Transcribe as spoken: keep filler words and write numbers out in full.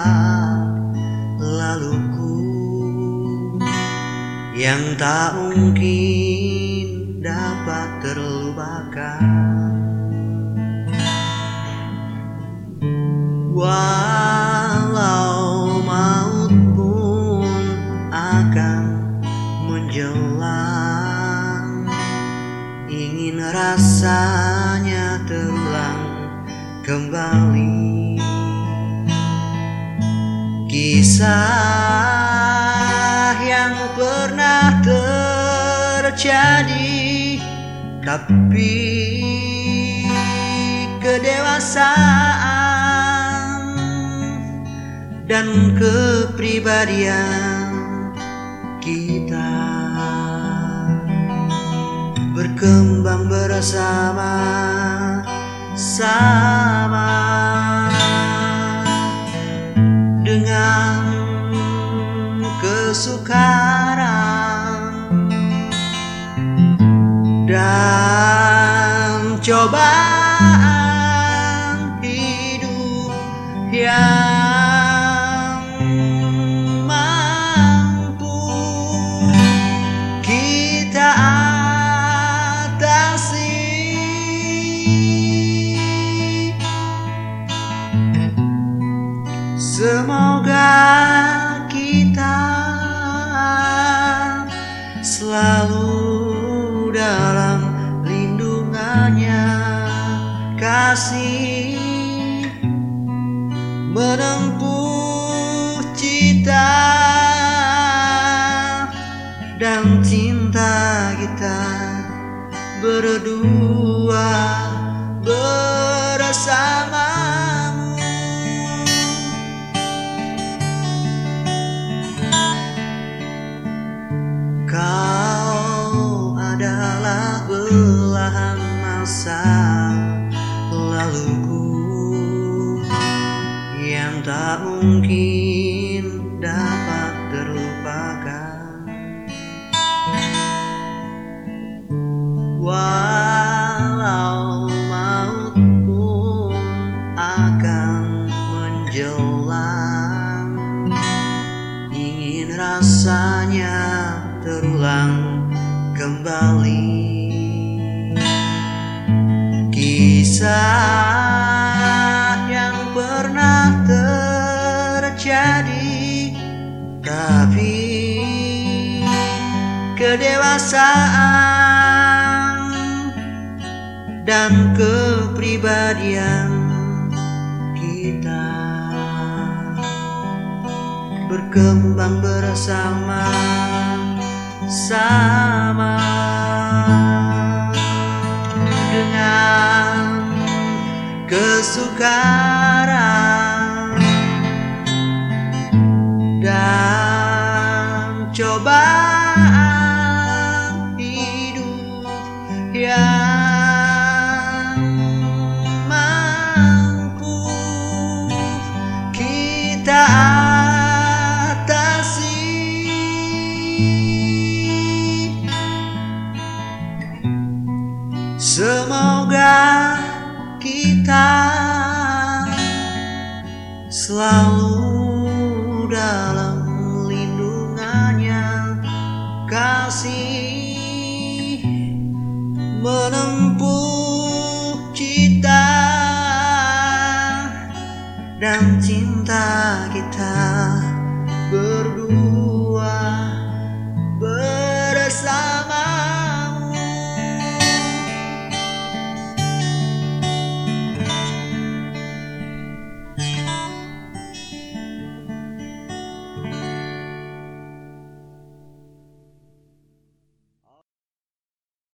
laluku yang tak mungkin dapat terlupakan. Walau maut pun akan menjelang, ingin rasanya terulang kembali. Kisah yang pernah terjadi, tapi kedewasaan dan kepribadian kita berkembang bersama-sama dengan kesukaran dan cobaan hidup yang mampu kita atasi. Semoga kita selalu dalam lindungannya, kasih menempuh cita dan cinta kita berdua bersamamu. Kau adalah belahan masa laluku yang tak mungkin dapat terlupakan. Walau maut pun akan menjelang, ingin rasanya terulang kembali. Kisah yang pernah terjadi, tapi kedewasaan dan kepribadian kita berkembang bersama sama dengan kesukaran dan cobaan hidup yang mampu kita atasi. Semoga kita selalu dalam lindungannya, kasih menempuh